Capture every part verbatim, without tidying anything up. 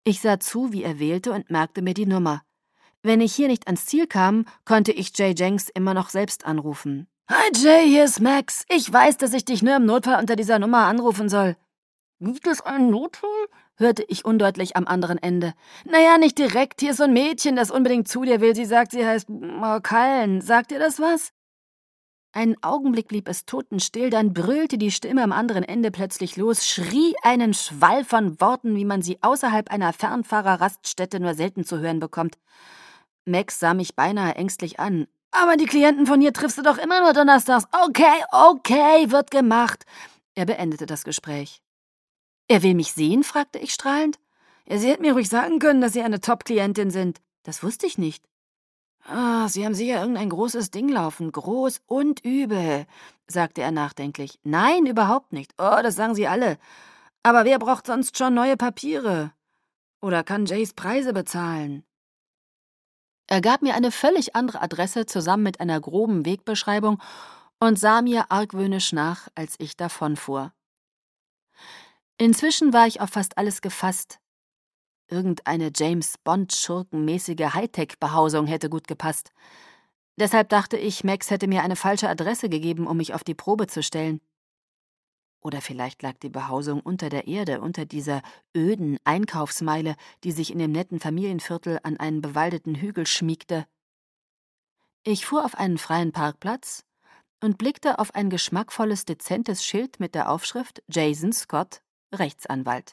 Ich sah zu, wie er wählte und merkte mir die Nummer. Wenn ich hier nicht ans Ziel kam, konnte ich Jay Jenks immer noch selbst anrufen. »Hi Jay, hier ist Max. Ich weiß, dass ich dich nur im Notfall unter dieser Nummer anrufen soll.« »Gibt es einen Notfall?« hörte ich undeutlich am anderen Ende. »Naja, nicht direkt. Hier ist so ein Mädchen, das unbedingt zu dir will. Sie sagt, sie heißt äh, Cullen. Sagt dir das was?« Einen Augenblick blieb es totenstill, dann brüllte die Stimme am anderen Ende plötzlich los, schrie einen Schwall von Worten, wie man sie außerhalb einer Fernfahrerraststätte nur selten zu hören bekommt. Max sah mich beinahe ängstlich an. »Aber die Klienten von hier triffst du doch immer nur donnerstags. Okay, okay, wird gemacht.« Er beendete das Gespräch. »Er will mich sehen?« fragte ich strahlend. »Ja, Sie hätten mir ruhig sagen können, dass Sie eine Top-Klientin sind.« »Das wusste ich nicht.« »Ah, Sie haben sicher irgendein großes Ding laufen. Groß und übel«, sagte er nachdenklich. »Nein, überhaupt nicht. Oh, das sagen Sie alle. Aber wer braucht sonst schon neue Papiere? Oder kann Jays Preise bezahlen?« Er gab mir eine völlig andere Adresse zusammen mit einer groben Wegbeschreibung und sah mir argwöhnisch nach, als ich davonfuhr. Inzwischen war ich auf fast alles gefasst. Irgendeine James-Bond-schurkenmäßige Hightech-Behausung hätte gut gepasst. Deshalb dachte ich, Max hätte mir eine falsche Adresse gegeben, um mich auf die Probe zu stellen. Oder vielleicht lag die Behausung unter der Erde, unter dieser öden Einkaufsmeile, die sich in dem netten Familienviertel an einen bewaldeten Hügel schmiegte. Ich fuhr auf einen freien Parkplatz und blickte auf ein geschmackvolles, dezentes Schild mit der Aufschrift Jason Scott, Rechtsanwalt.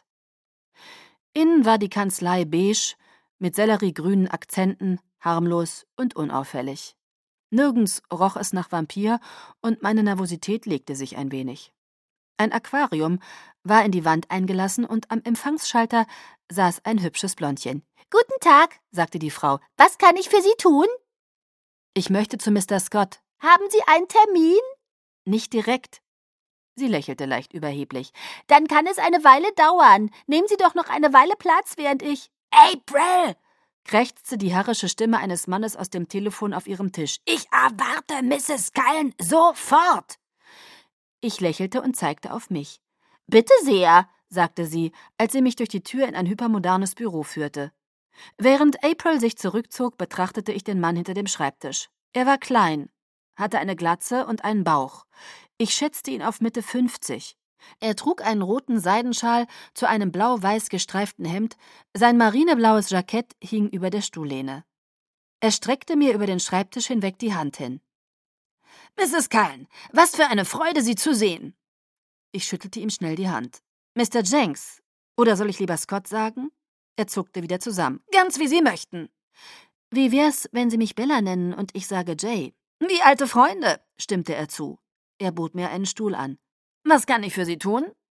Innen war die Kanzlei beige, mit selleriegrünen Akzenten, harmlos und unauffällig. Nirgends roch es nach Vampir und meine Nervosität legte sich ein wenig. Ein Aquarium war in die Wand eingelassen und am Empfangsschalter saß ein hübsches Blondchen. »Guten Tag«, sagte die Frau. »Was kann ich für Sie tun?« »Ich möchte zu Mister Scott.« »Haben Sie einen Termin?« »Nicht direkt.« Sie lächelte leicht überheblich. »Dann kann es eine Weile dauern. Nehmen Sie doch noch eine Weile Platz, während ich...« »April«, krächzte die herrische Stimme eines Mannes aus dem Telefon auf ihrem Tisch. »Ich erwarte Misses Cullen sofort!« Ich lächelte und zeigte auf mich. »Bitte sehr«, sagte sie, als sie mich durch die Tür in ein hypermodernes Büro führte. Während April sich zurückzog, betrachtete ich den Mann hinter dem Schreibtisch. Er war klein, hatte eine Glatze und einen Bauch. Ich schätzte ihn auf Mitte fünfzig. Er trug einen roten Seidenschal zu einem blau-weiß gestreiften Hemd, sein marineblaues Jackett hing über der Stuhllehne. Er streckte mir über den Schreibtisch hinweg die Hand hin. »Misses Cullen, was für eine Freude, Sie zu sehen!« Ich schüttelte ihm schnell die Hand. »Mister Jenks, oder soll ich lieber Scott sagen?« Er zuckte wieder zusammen. »Ganz wie Sie möchten.« »Wie wär's, wenn Sie mich Bella nennen und ich sage Jay?« »Wie alte Freunde«, stimmte er zu. Er bot mir einen Stuhl an. »Was kann ich für Sie tun?«